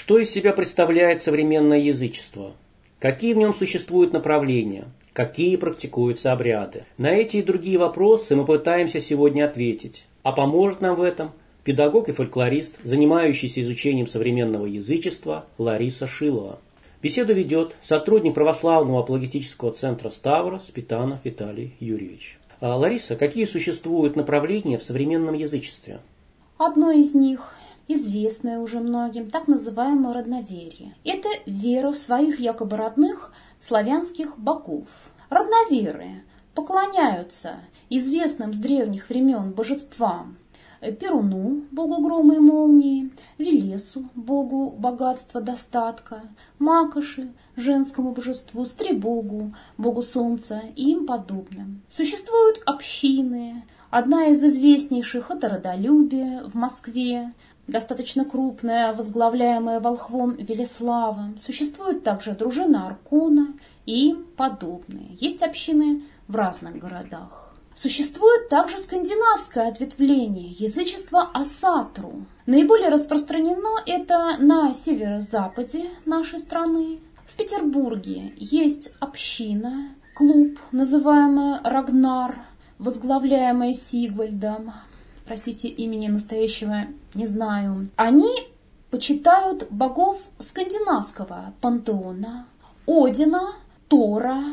Что из себя представляет современное язычество? Какие в нем существуют направления? Какие практикуются обряды? На эти и другие вопросы мы пытаемся сегодня ответить. А поможет нам в этом педагог и фольклорист, занимающийся изучением современного язычества Лариса Шилова. Беседу ведет сотрудник православного апологетического центра Ставрос Питанов Виталий Юрьевич. Лариса, какие существуют направления в современном язычестве? Одно из них, известное уже многим, так называемое родноверие. Это вера в своих якобы родных славянских богов. Родноверы поклоняются известным с древних времен божествам: Перуну, богу грома и молнии, Велесу, богу богатства, достатка, Макоши, женскому божеству, Стребогу, богу солнца и им подобным. Существуют общины. Одна из известнейших – это Родолюбие в Москве, достаточно крупная, возглавляемая волхвом Велеславом. Существует также дружина Аркона и им подобные. Есть общины в разных городах. Существует также скандинавское ответвление язычества Асатру. Наиболее распространено это на северо-западе нашей страны. В Петербурге есть община, клуб, называемый Рагнар, возглавляемая Сигвальдом. Простите, имени настоящего не знаю. Они почитают богов скандинавского пантеона: Одина, Тора,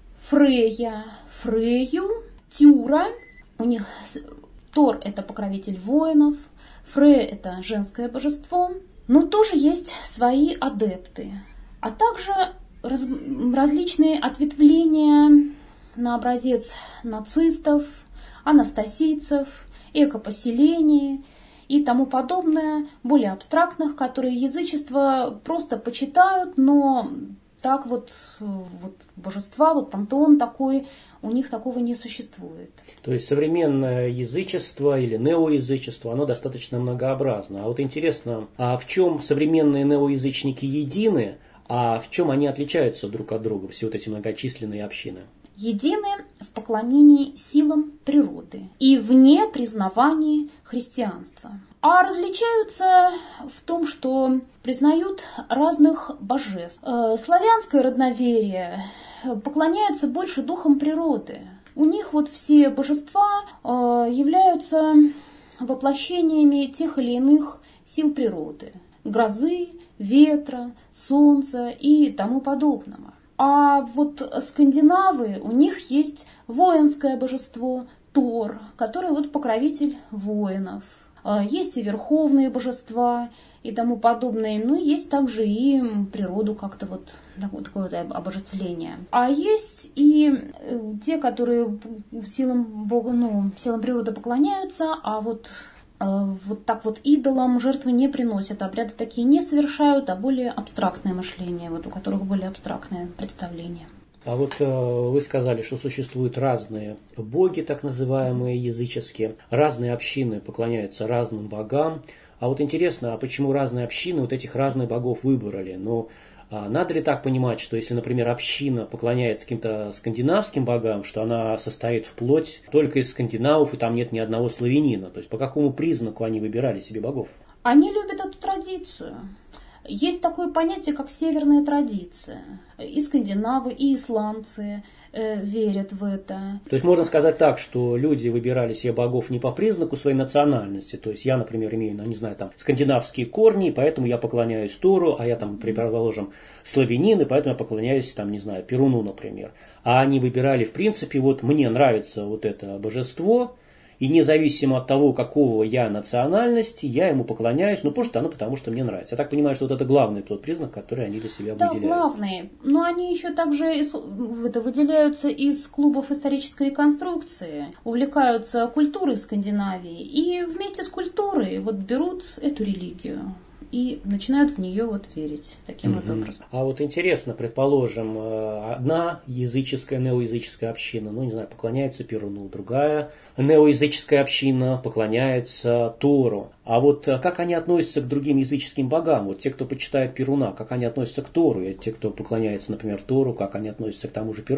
Фрея, Фрею, Тюра. У них Тор – это покровитель воинов, Фрея – это женское божество. Но тоже есть свои адепты, а также различные ответвления на образец нацистов, анастасийцев, экопоселений и тому подобное, более абстрактных, которые язычество просто почитают, но так вот божества, пантеон такой, у них такого не существует. То есть современное язычество или неоязычество, оно достаточно многообразно. А вот интересно, а в чем современные неоязычники едины, а в чем они отличаются друг от друга, все вот эти многочисленные общины? Едины в поклонении силам природы и в непризнавании христианства. А различаются в том, что признают разных божеств. Славянское родноверие поклоняется больше духам природы. У них все божества являются воплощениями тех или иных сил природы: грозы, ветра, солнца и тому подобного. А скандинавы, у них есть воинское божество Тор, который покровитель воинов. Есть и верховные божества и тому подобное. Ну, есть также и природу как-то такое обожествление. А есть и те, которые силам Бога, силам природы поклоняются, а идолам жертвы не приносят, обряды такие не совершают, а более абстрактное мышление, у которых более абстрактное представление. А вы сказали, что существуют разные боги, так называемые языческие, разные общины поклоняются разным богам. А интересно, а почему разные общины этих разных богов выбрали? Надо ли так понимать, что если, например, община поклоняется каким-то скандинавским богам, что она состоит вплоть только из скандинавов, и там нет ни одного славянина? То есть по какому признаку они выбирали себе богов? Они любят эту традицию. Есть такое понятие, как северная традиция. И скандинавы, и исландцы верят в это. То есть можно сказать так, что люди выбирали себе богов не по признаку своей национальности. То есть я, например, имею, скандинавские корни, поэтому я поклоняюсь Тору, а я предположим, славянин, и поэтому я поклоняюсь, Перуну, например. А они выбирали, в принципе, мне нравится это божество, и независимо от того, какого я национальности, я ему поклоняюсь, потому что мне нравится. Я так понимаю, что это главный тот признак, который они для себя выделяют. Да, главный. Но они еще также выделяются из клубов исторической реконструкции, увлекаются культурой Скандинавии и вместе с культурой берут эту религию и начинают в нее верить таким образом. А интересно, предположим, одна языческая, неоязыческая община, поклоняется Перуну, другая неоязыческая община поклоняется Тору. А как они относятся к другим языческим богам? Те, кто почитает Перуна, как они относятся к Тору? И те, кто поклоняется, например, Тору, как они относятся к тому же Перуну?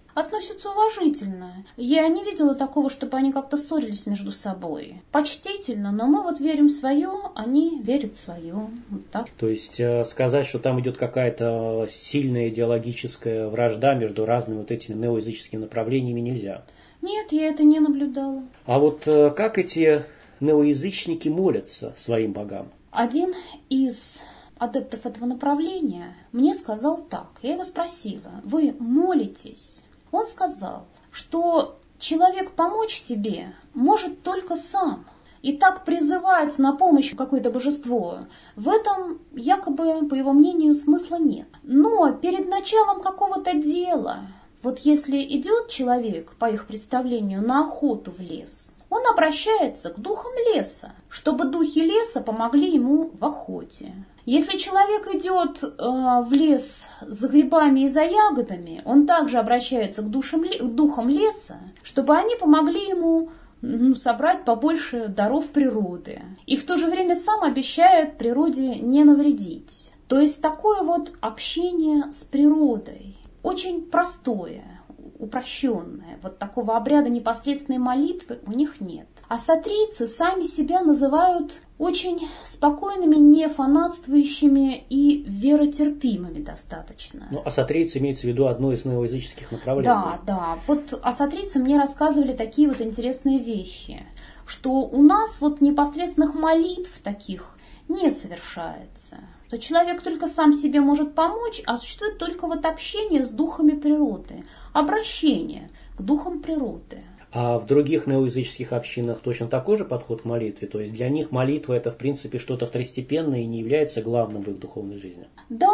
относятся уважительно. Я не видела такого, чтобы они как-то ссорились между собой. Почтительно, но мы вот верим в свое, они верят в свое. Вот так. То есть сказать, что там идет какая-то сильная идеологическая вражда между разными вот этими неоязыческими направлениями, нельзя. Нет, я это не наблюдала. А вот как эти неоязычники молятся своим богам? Один из адептов этого направления мне сказал так. Я его спросила: вы молитесь? Он сказал, что человек помочь себе может только сам. И так призывать на помощь какое-то божество, в этом якобы, по его мнению, смысла нет. Но перед началом какого-то дела, вот если идет человек, по их представлению, на охоту в лес, он обращается к духам леса, чтобы духи леса помогли ему в охоте. Если человек идет в лес за грибами и за ягодами, он также обращается к духам леса, чтобы они помогли ему собрать побольше даров природы. И в то же время сам обещает природе не навредить. То есть такое вот общение с природой, очень простое, упрощенное. Вот такого обряда непосредственной молитвы у них нет. А сатрийцы сами себя называют очень спокойными, не фанатствующими и веротерпимыми достаточно. Ну, асатрийцы имеется в виду одно из неоязыческих направлений. Да. Вот асатрийцы мне рассказывали такие вот интересные вещи, что у нас вот непосредственных молитв таких не совершается. То человек только сам себе может помочь, а существует только вот общение с духами природы, обращение к духам природы. А в других неоязыческих общинах точно такой же подход к молитве? То есть для них молитва это в принципе что-то второстепенное и не является главным в их духовной жизни? Да,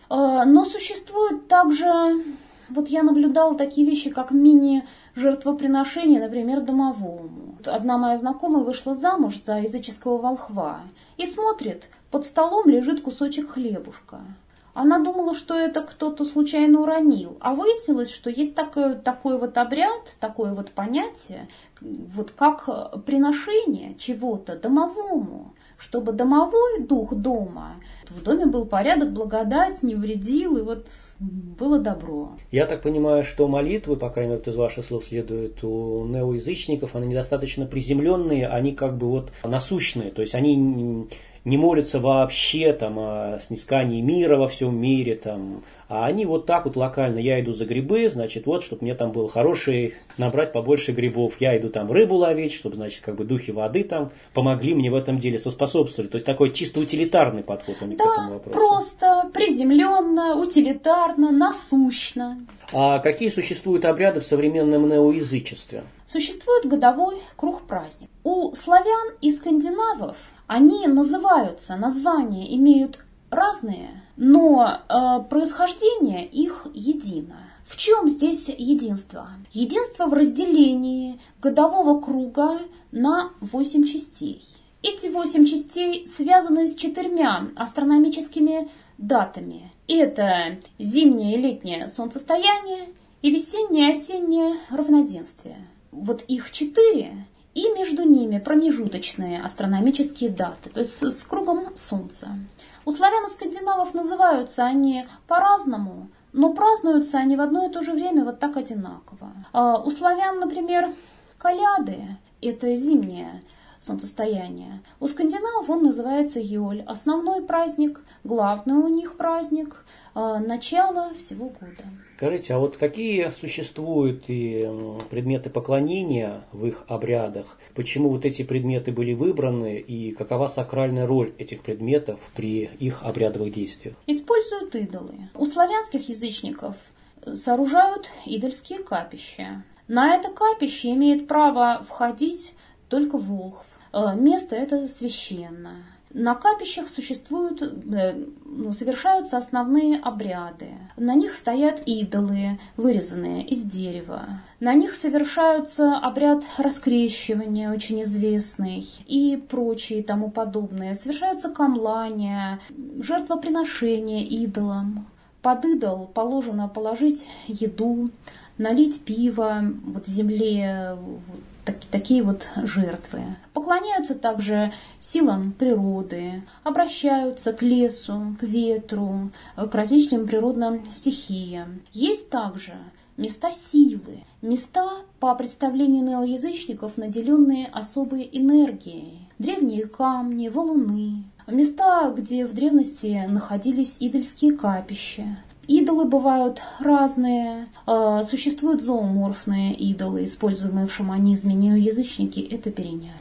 но существует также, вот я наблюдала такие вещи, как мини-жертвоприношение, например, домовому. Одна моя знакомая вышла замуж за языческого волхва и смотрит, под столом лежит кусочек хлебушка. Она думала, что это кто-то случайно уронил, а выяснилось, что есть такой вот обряд, такое вот понятие, вот как приношение чего-то домовому, чтобы домовой дух дома, в доме был порядок, благодать, не вредил, и вот было добро. Я так понимаю, что молитвы, по крайней мере, из ваших слов следует, у неоязычников, они недостаточно приземленные, они как бы вот насущные, то есть они не молятся вообще там, о снискании мира во всем мире, там, а они вот так вот локально: я иду за грибы, значит, вот, чтобы мне там был хороший, набрать побольше грибов, я иду там рыбу ловить, чтобы, значит, как бы духи воды там помогли мне в этом деле, способствовали. То есть такой чисто утилитарный подход у них к этому вопросу. Да, просто, приземленно, утилитарно, насущно. А какие существуют обряды в современном неоязычестве? Существует годовой круг праздник. У славян и скандинавов они названия имеют разные, но происхождение их едино. В чем здесь единство? Единство в разделении годового круга на 8 частей. Эти 8 частей связаны с 4 астрономическими датами. Это зимнее и летнее солнцестояние и весеннее и осеннее равноденствие. Вот их 4, и между ними промежуточные астрономические даты, то есть с кругом Солнца. У славян и скандинавов называются они по-разному, но празднуются они в одно и то же время вот так одинаково. У славян, например, коляды – это зимнее солнцестояние. У скандинавов он называется Йоль. Основной праздник, главный у них праздник, начало всего года. Скажите, а вот какие существуют и предметы поклонения в их обрядах? Почему вот эти предметы были выбраны и какова сакральная роль этих предметов при их обрядовых действиях? Используют идолы. У славянских язычников сооружают идольские капища. На это капище имеет право входить только волхв. Место это священно. На капищах совершаются основные обряды. На них стоят идолы, вырезанные из дерева. На них совершается обряд раскрещивания, очень известный, и прочие тому подобное. Совершаются камлания, жертвоприношения идолам. Под идол положено положить еду, налить пиво вот земле, такие вот жертвы. Поклоняются также силам природы, обращаются к лесу, к ветру, к различным природным стихиям. Есть также места силы, места, по представлению неоязычников, наделенные особой энергией. Древние камни, валуны, места, где в древности находились идольские капища. Идолы бывают разные, существуют зооморфные идолы, используемые в шаманизме, неоязычники это переняли.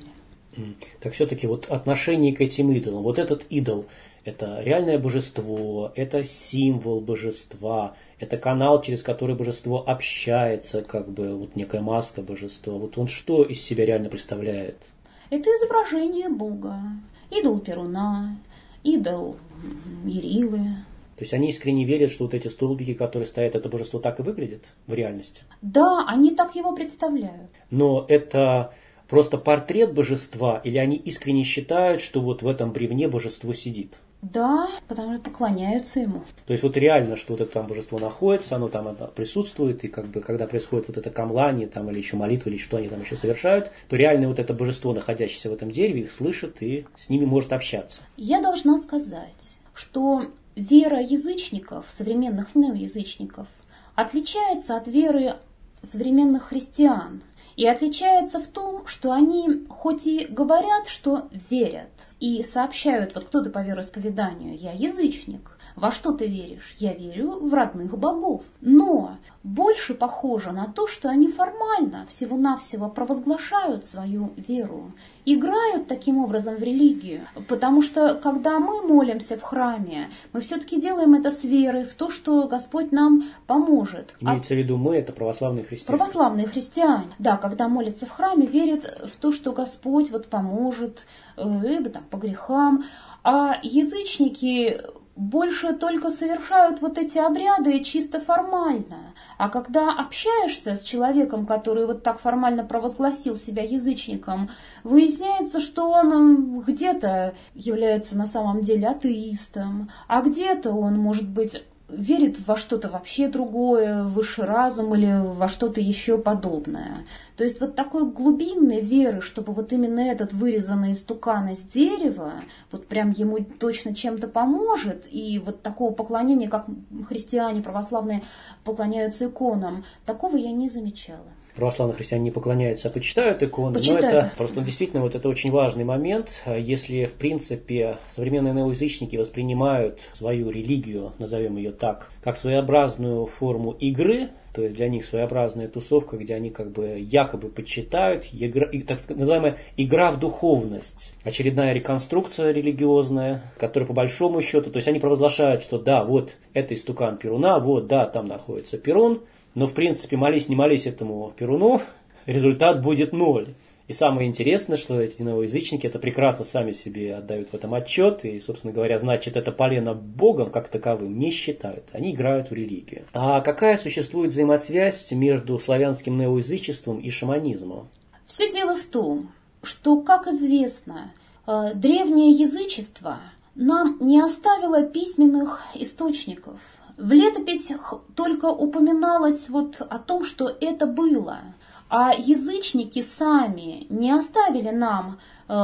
Так все-таки вот отношение к этим идолам, вот этот идол, это реальное божество, это символ божества, это канал, через который божество общается, как бы вот некая маска божества. Вот он что из себя реально представляет? Это изображение Бога, идол Перуна, идол Ярилы. То есть они искренне верят, что вот эти столбики, которые стоят, это божество так и выглядит в реальности? Да, они так его представляют. Но это просто портрет божества, или они искренне считают, что вот в этом бревне божество сидит? Да, потому что поклоняются ему. То есть вот реально, что вот это там божество находится, оно там присутствует, и как бы когда происходит вот это камлание, там, или еще молитва, или что они там еще совершают, то реально вот это божество, находящееся в этом дереве, их слышит и с ними может общаться. Я должна сказать, что вера язычников, современных неоязычников, отличается от веры современных христиан. И отличается в том, что они хоть и говорят, что верят, и сообщают, вот кто ты по вероисповеданию, я язычник. Во что ты веришь? Я верю в родных богов. Но больше похоже на то, что они формально всего-навсего провозглашают свою веру, играют таким образом в религию. Потому что когда мы молимся в храме, мы все-таки делаем это с верой в то, что Господь нам поможет. Имеется в виду мы, это православные христиане. Православные христиане, да, когда молятся в храме, верят в то, что Господь вот поможет, либо там по грехам. А язычники больше только совершают вот эти обряды чисто формально. А когда общаешься с человеком, который вот так формально провозгласил себя язычником, выясняется, что он где-то является на самом деле атеистом, а где-то он, может быть, верит во что-то вообще другое, в высший разум или во что-то еще подобное. То есть вот такой глубинной веры, чтобы вот именно этот вырезанный истукан из дерева, вот прям ему точно чем-то поможет, и вот такого поклонения, как христиане православные поклоняются иконам, такого я не замечала. Православные христиане не поклоняются, а почитают иконы. Но это просто действительно вот это очень важный момент. Если, в принципе, современные неоязычники воспринимают свою религию, назовем ее так, как своеобразную форму игры, то есть для них своеобразная тусовка, где они как бы якобы почитают, так называемая игра в духовность, очередная реконструкция религиозная, которая по большому счету, то есть они провозглашают, что да, вот это истукан Перуна, вот да, там находится Перун, но в принципе молись не молись этому Перуну, результат будет ноль. И самое интересное, что эти неоязычники это прекрасно сами себе отдают в этом отчет, и, собственно говоря, значит, это полено Богом как таковым не считают. Они играют в религию. А какая существует взаимосвязь между славянским неоязычеством и шаманизмом? Все дело в том, что, как известно, древнее язычество нам не оставило письменных источников. В летописях только упоминалось вот о том, что это было. А язычники сами не оставили нам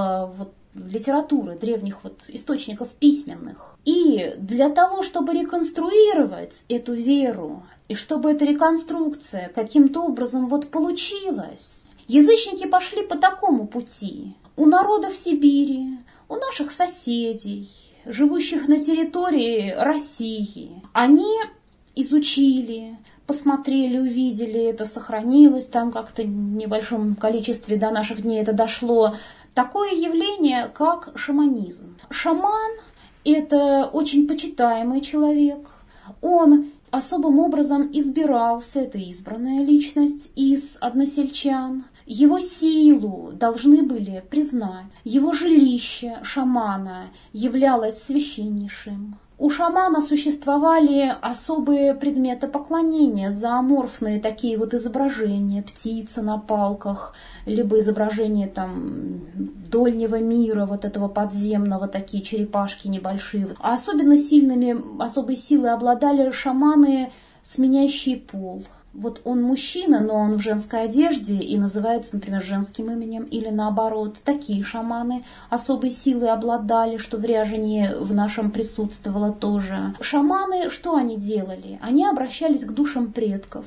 литературы, древних источников письменных. И для того, чтобы реконструировать эту веру, и чтобы эта реконструкция каким-то образом получилась, язычники пошли по такому пути. У народов Сибири, у наших соседей, живущих на территории России, они изучили, посмотрели, увидели, это сохранилось, там как-то в небольшом количестве до наших дней это дошло. Такое явление, как шаманизм. Шаман – это очень почитаемый человек. Он особым образом избирался, это избранная личность из односельчан. Его силу должны были признать. Его жилище шамана являлось священнейшим. У шамана существовали особые предметы поклонения, зооморфные такие изображения, птицы на палках, либо изображения дольнего мира, этого подземного, такие черепашки небольшие. А особенно особой силой обладали шаманы, сменящие пол. Он мужчина, но он в женской одежде и называется, например, женским именем, или наоборот. Такие шаманы особой силой обладали, что в ряжении в нашем присутствовало тоже. Шаманы, что они делали? Они обращались к душам предков.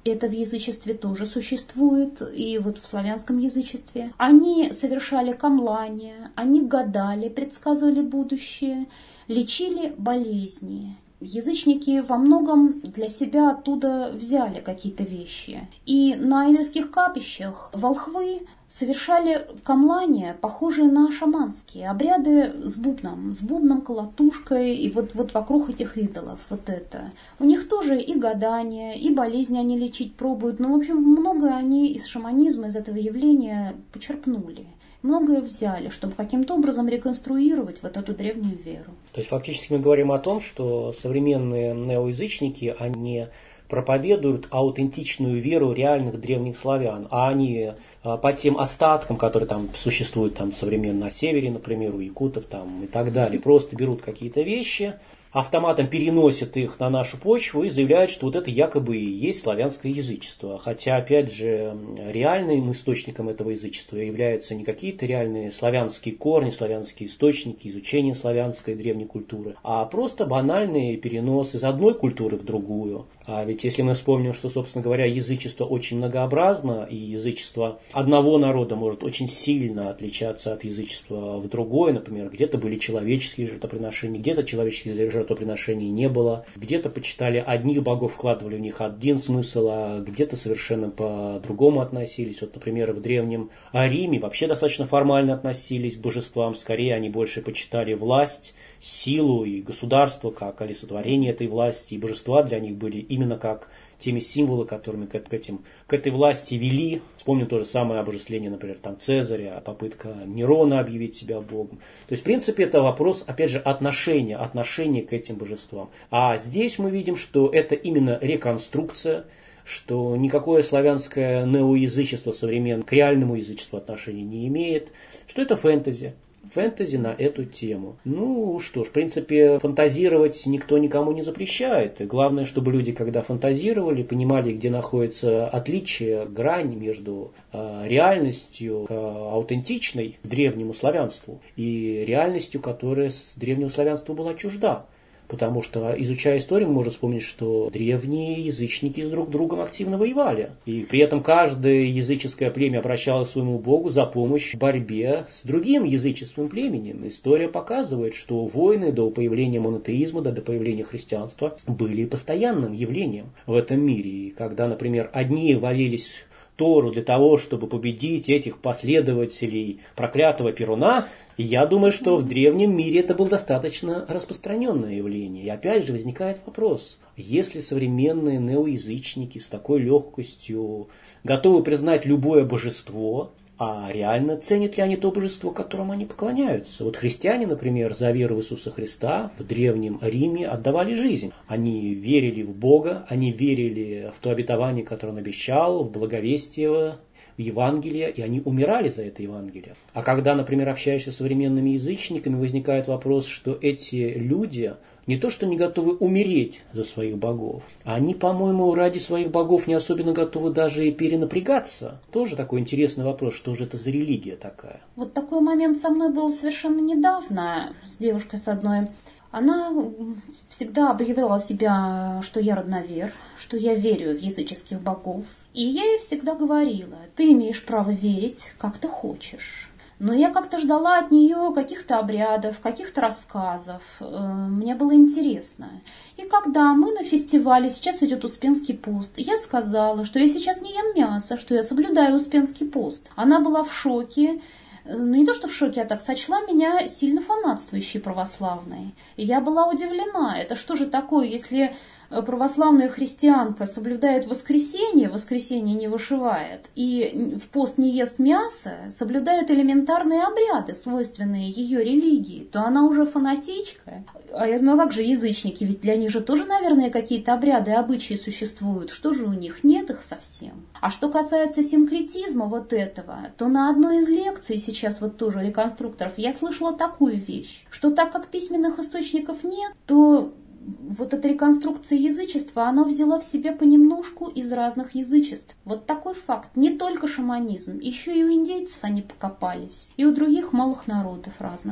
это в язычестве тоже существует, и вот в славянском язычестве. Они совершали камлания, они гадали, предсказывали будущее, лечили болезни. Язычники во многом для себя оттуда взяли какие-то вещи. И на идольских капищах волхвы совершали камлания, похожие на шаманские обряды с бубном, колотушкой, и вот вокруг этих идолов, вот это. У них тоже и гадания, и болезни они лечить пробуют, но, в общем, многое они из шаманизма, из этого явления почерпнули. Многое взяли, чтобы каким-то образом реконструировать вот эту древнюю веру. То есть фактически мы говорим о том, что современные неоязычники, они проповедуют аутентичную веру реальных древних славян, а они по тем остаткам, которые там существуют там современно на севере, например, у якутов там, и так далее, просто берут какие-то вещи, автоматом переносят их на нашу почву и заявляют, что вот это якобы и есть славянское язычество. Хотя, опять же, реальным источником этого язычества являются не какие-то реальные славянские корни, славянские источники, изучение славянской древней культуры, а просто банальный перенос из одной культуры в другую. А ведь если мы вспомним, что, собственно говоря, язычество очень многообразно, и язычество одного народа может очень сильно отличаться от язычества в другое, например, где-то были человеческие жертвоприношения, где-то человеческих жертвоприношений не было, где-то почитали одних богов, вкладывали в них один смысл, а где-то совершенно по-другому относились. Вот, например, в Древнем Риме вообще достаточно формально относились к божествам, скорее они больше почитали власть, силу и государство как олицетворение этой власти, и божества для них были именно как теми символы, которыми к этой власти вели. Вспомним то же самое обожествление, например, там Цезаря, попытка Нерона объявить себя богом. То есть, в принципе, это вопрос, опять же, отношения к этим божествам. А здесь мы видим, что это именно реконструкция, что никакое славянское неоязычество современное к реальному язычеству отношения не имеет, что это фэнтези. Фэнтези на эту тему. Ну что ж, в принципе, фантазировать никто никому не запрещает. И главное, чтобы люди, когда фантазировали, понимали, где находится отличие, грань между реальностью аутентичной древнему славянству и реальностью, которая с древнему славянству была чужда. Потому что, изучая историю, мы можем вспомнить, что древние язычники с друг другом активно воевали. И при этом каждое языческое племя обращалось к своему богу за помощью в борьбе с другим языческим племенем. История показывает, что войны до появления монотеизма, до появления христианства были постоянным явлением в этом мире. И когда, например, одни валились Тору для того, чтобы победить этих последователей проклятого Перуна, и я думаю, что в древнем мире это было достаточно распространенное явление. И опять же возникает вопрос, если современные неоязычники с такой легкостью готовы признать любое божество, а реально ценят ли они то божество, которому они поклоняются? Вот христиане, например, за веру в Иисуса Христа в Древнем Риме отдавали жизнь. Они верили в Бога, они верили в то обетование, которое Он обещал, в благовестие, в Евангелие, и они умирали за это Евангелие. А когда, например, общаешься с современными язычниками, возникает вопрос, что эти люди не то что не готовы умереть за своих богов, а они, по-моему, ради своих богов не особенно готовы даже и перенапрягаться. Тоже такой интересный вопрос, что же это за религия такая. Вот такой момент со мной был совершенно недавно с девушкой с одной. Она всегда объявляла себя, что я родновер, что я верю в языческих богов. И я ей всегда говорила, ты имеешь право верить, как ты хочешь. Но я как-то ждала от нее каких-то обрядов, каких-то рассказов. Мне было интересно. И когда мы на фестивале, сейчас идет Успенский пост, я сказала, что я сейчас не ем мясо, что я соблюдаю Успенский пост. Она была в шоке. Ну, не то, что в шоке, а так сочла меня сильно фанатствующей православной. И я была удивлена. Это что же такое, если православная христианка соблюдает воскресенье не вышивает, и в пост не ест мясо, соблюдает элементарные обряды, свойственные ее религии, то она уже фанатичка. А я думаю, как же язычники? Ведь для них же тоже, наверное, какие-то обряды, обычаи существуют. Что же у них? Нет их совсем. А что касается синкретизма вот этого, то на одной из лекций сейчас вот тоже реконструкторов я слышала такую вещь, что так как письменных источников нет, то вот эта реконструкция язычества, она взяла в себе понемножку из разных язычеств. Вот такой факт. Не только шаманизм, еще и у индейцев они покопались, и у других малых народов разных.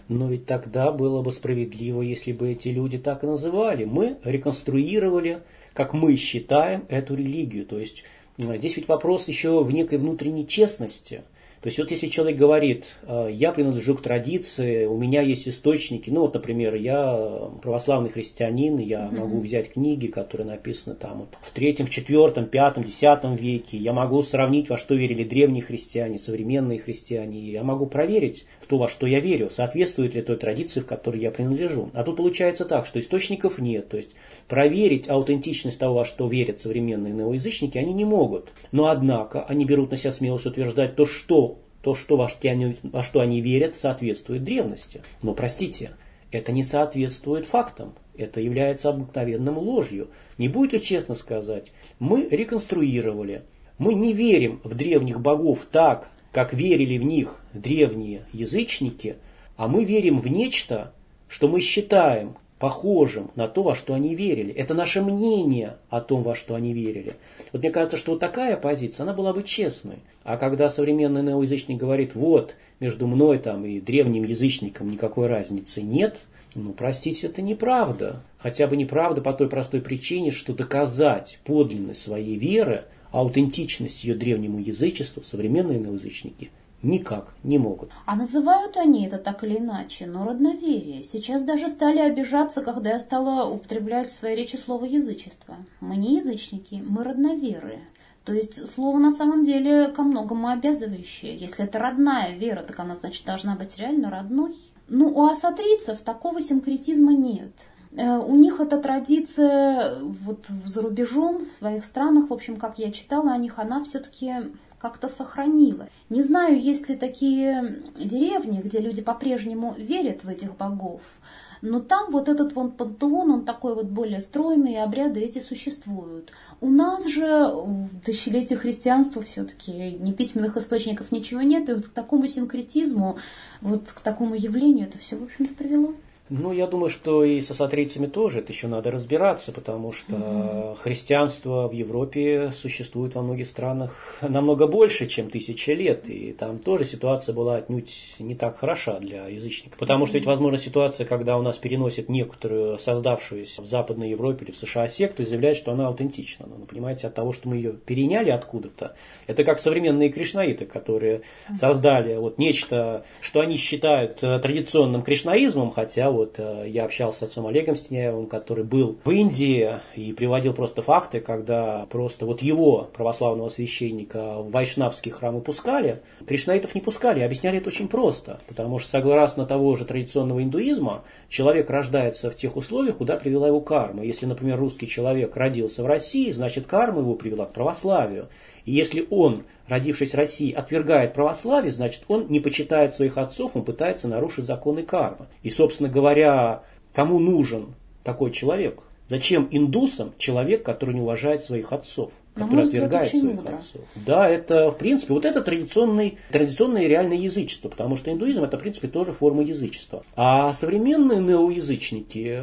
Но ведь тогда было бы справедливо, если бы эти люди так и называли. Мы реконструировали, как мы считаем, эту религию. То есть здесь ведь вопрос еще в некой внутренней честности. То есть вот если человек говорит, я принадлежу к традиции, у меня есть источники, ну вот, например, я православный христианин, я могу взять книги, которые написаны там вот в 3, в 4, 5, 10 веке, я могу сравнить, во что верили древние христиане, современные христиане, я могу проверить в то, во что я верю, соответствует ли той традиции, в которой я принадлежу. А тут получается так, что источников нет, то есть проверить аутентичность того, во что верят современные неоязычники, они не могут. Но однако они берут на себя смелость утверждать то, что во что они верят, соответствует древности. Но, простите, это не соответствует фактам. Это является обыкновенным ложью. Не будет ли честно сказать, мы реконструировали, мы не верим в древних богов так, как верили в них древние язычники, а мы верим в нечто, что мы считаем похожим на то, во что они верили. Это наше мнение о том, во что они верили. Вот мне кажется, что вот такая позиция, она была бы честной. А когда современный неоязычник говорит, вот, между мной там и древним язычником никакой разницы нет, ну, простите, это неправда. Хотя бы неправда по той простой причине, что доказать подлинность своей веры, аутентичность ее древнему язычеству современные неоязычники никак не могут. А называют они это так или иначе, но родноверие. Сейчас даже стали обижаться, когда я стала употреблять в своей речи слово язычество. Мы не язычники, мы родноверы. То есть слово на самом деле ко многому обязывающее. Если это родная вера, так она, значит, должна быть реально родной. Ну, у асатрийцев такого синкретизма нет. У них эта традиция вот за рубежом, в своих странах, в общем, как я читала о них, она все-таки как-то сохранила. Не знаю, есть ли такие деревни, где люди по-прежнему верят в этих богов, но там вот этот вот пантеон, он такой вот более стройный, и обряды эти существуют. У нас же в тысячелетие христианства все-таки ни письменных источников, ничего нет, и вот к такому синкретизму, вот к такому явлению это все, в общем-то, привело. Ну, я думаю, что и с асатрийцами тоже это еще надо разбираться, потому что христианство в Европе существует во многих странах намного больше, чем 1000 лет, и там тоже ситуация была отнюдь не так хороша для язычников. Потому что ведь возможна ситуация, когда у нас переносят некоторую создавшуюся в Западной Европе или в США секту и заявляют, что она аутентична. Но, понимаете, от того, что мы ее переняли откуда-то, это как современные кришнаиты, которые создали вот нечто, что они считают традиционным кришнаизмом, хотя вот я общался с отцом Олегом Стеняевым, который был в Индии и приводил просто факты, когда просто вот его, православного священника, в вайшнавские храмы пускали, кришнаитов не пускали, объясняли это очень просто, потому что согласно того же традиционного индуизма, человек рождается в тех условиях, куда привела его карма. Если, например, русский человек родился в России, значит карма его привела к православию. И если он, родившись в России, отвергает православие, значит он не почитает своих отцов, он пытается нарушить законы кармы. И, собственно говоря, кому нужен такой человек? Зачем индусам человек, который не уважает своих отцов, который отвергает своих отцов? Да, это, в принципе, вот это традиционное реальное язычество, потому что индуизм это, в принципе, тоже форма язычества. А современные неоязычники,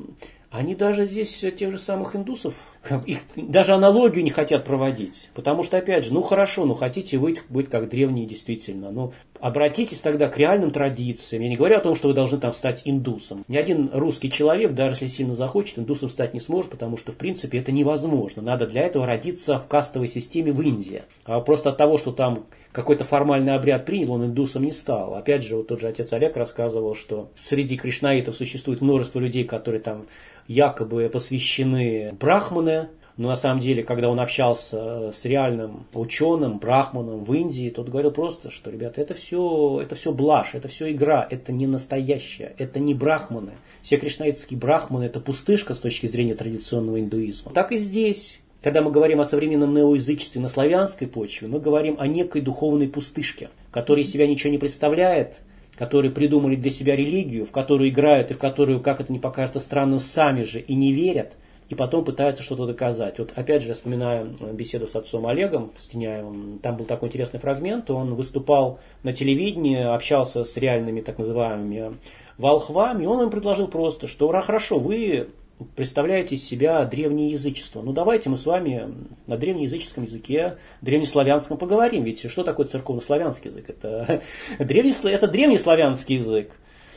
они даже здесь тех же самых индусов, даже аналогию не хотят проводить. Потому что, опять же, ну хорошо, ну хотите быть как древние действительно. Ну обратитесь тогда к реальным традициям. Я не говорю о том, что вы должны там стать индусом. Ни один русский человек, даже если сильно захочет, индусом стать не сможет, потому что, в принципе, это невозможно. Надо для этого родиться в кастовой системе в Индии. А просто от того, что там какой-то формальный обряд принял, он индусом не стал. Опять же, вот тот же отец Олег рассказывал, что среди кришнаитов существует множество людей, которые там якобы посвящены брахманы, но на самом деле, когда он общался с реальным ученым, брахманом в Индии, тот говорил просто, что, ребята, это все блажь, это все игра, это не настоящее, это не брахманы. Все кришнаитские брахманы – это пустышка с точки зрения традиционного индуизма. Так и здесь. Когда мы говорим о современном неоязычестве на славянской почве, мы говорим о некой духовной пустышке, которая из себя ничего не представляет, которые придумали для себя религию, в которую играют и в которую, как это не покажется странным, сами же и не верят, и потом пытаются что-то доказать. Вот опять же я вспоминаю беседу с отцом Олегом Стеняевым, там был такой интересный фрагмент, он выступал на телевидении, общался с реальными так называемыми волхвами, и он им предложил просто, что хорошо, вы представляете из себя древнее язычество. Ну давайте мы с вами на древнеязыческом языке, древнеславянском поговорим. Ведь что такое церковнославянский язык? Это древнеславянский язык.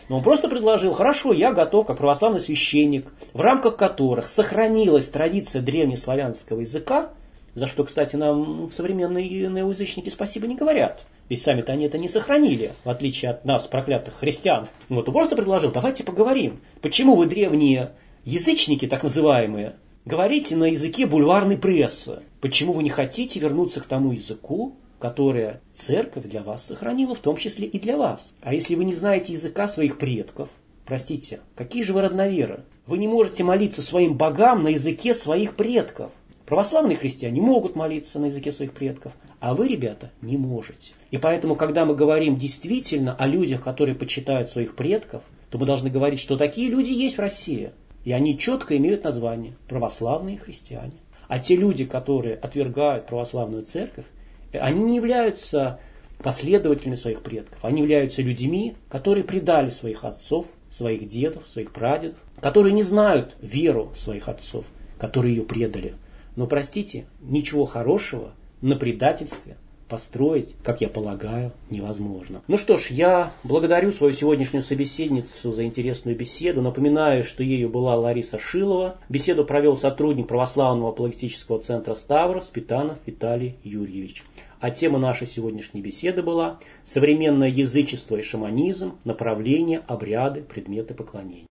Но он просто предложил: хорошо, я готов, как православный священник, в рамках которых сохранилась традиция древнеславянского языка, за что, кстати, нам современные неоязычники спасибо не говорят. Ведь сами-то они это не сохранили, в отличие от нас, проклятых христиан. Вот он просто предложил: давайте поговорим. Почему вы, древние язычники, так называемые, говорите на языке бульварной прессы? Почему вы не хотите вернуться к тому языку, которое церковь для вас сохранила, в том числе и для вас? А если вы не знаете языка своих предков, простите, какие же вы родноверы? Вы не можете молиться своим богам на языке своих предков. Православные христиане могут молиться на языке своих предков, а вы, ребята, не можете. И поэтому, когда мы говорим действительно о людях, которые почитают своих предков, то мы должны говорить, что такие люди есть в России. И они четко имеют название – православные христиане. А те люди, которые отвергают православную церковь, они не являются последователями своих предков. Они являются людьми, которые предали своих отцов, своих дедов, своих прадедов, которые не знают веру своих отцов, которые ее предали. Но, простите, ничего хорошего на предательстве построить, как я полагаю, невозможно. Ну что ж, я благодарю свою сегодняшнюю собеседницу за интересную беседу. Напоминаю, что ею была Лариса Шилова. Беседу провел сотрудник православного апологетического центра Ставрос Питанов Виталий Юрьевич. А тема нашей сегодняшней беседы была «Современное язычество и шаманизм. Направления, обряды, предметы поклонения».